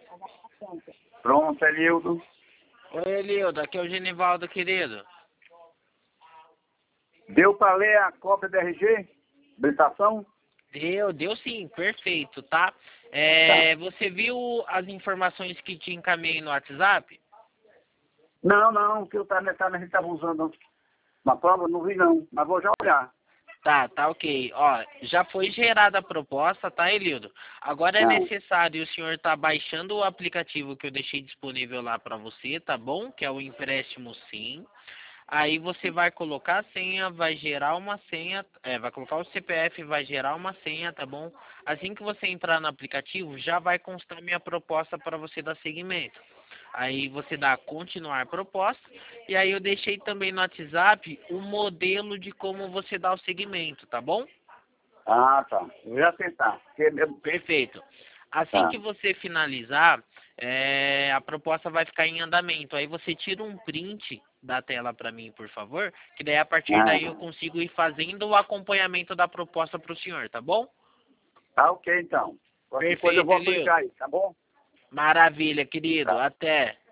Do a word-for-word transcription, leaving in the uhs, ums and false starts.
Pronto, Elildo. Oi, Elildo, aqui é o Genivaldo, querido. Deu para ler a cópia do R G? Habilitação? Deu, deu sim, perfeito, tá? É, tá. Você viu as informações que te encaminhei no WhatsApp? Não, não, que eu tava, tava, a gente estava usando uma prova, não vi não, mas vou já olhar. Tá, tá ok. Ó, já foi gerada a proposta, tá, Elildo? Agora é Não. necessário o senhor estar tá baixando o aplicativo que eu deixei disponível lá para você, tá bom? Que é o Empréstimo Sim. Aí você vai colocar a senha, vai gerar uma senha, é, vai colocar o C P F, vai gerar uma senha, tá bom? Assim que você entrar no aplicativo, já vai constar minha proposta para você dar seguimento. Aí você dá continuar proposta, e aí eu deixei também no WhatsApp o modelo de como você dá o seguimento, tá bom? Ah, tá. Eu ia tentar. Perfeito. Assim Tá. que você finalizar, é, a proposta vai ficar em andamento. Aí você tira um print da tela para mim, por favor, que daí a partir Ah. daí eu consigo ir fazendo o acompanhamento da proposta para o senhor, tá bom? Tá ok, então. Qualquer coisa eu Perfeito, vou Elildo. aplicar aí, tá bom? Maravilha, querido. Tá. Até.